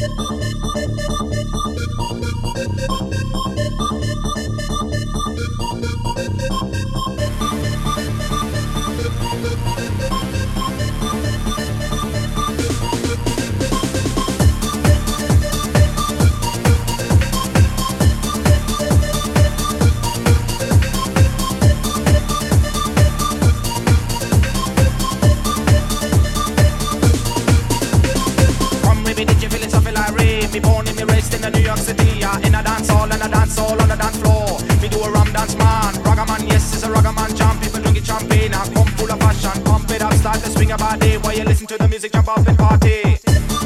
Me born in me raised in the New York City, yeah. In a dance hall and a dance hall on the dance floor. Me do a rum dance man, ragaman, yes, it's a ragaman jam. People drinking champagne, I come full of passion. Pump it up, start to swing about day. While you listen to the music, jump up and party.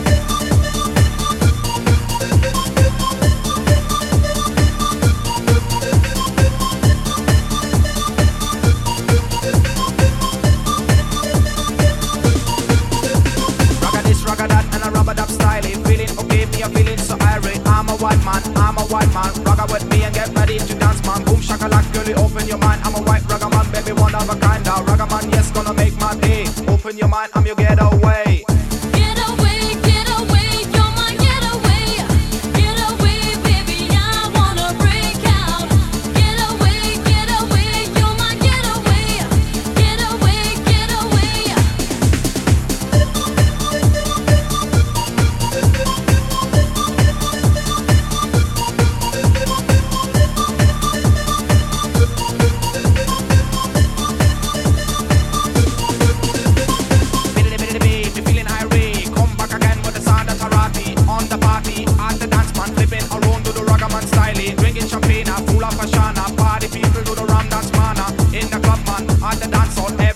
I'm a white man, ragga with me and get ready to dance, man. Boom shakalak, girlie, open your mind. I'm a white ragga man, baby, one of a kind. Now ragga man, yes, gonna make my day. Open your mind, I'm your getaway. Drinking champagne, full of passion. Party people do the rum dance, man. In the club, man, on the dance hall.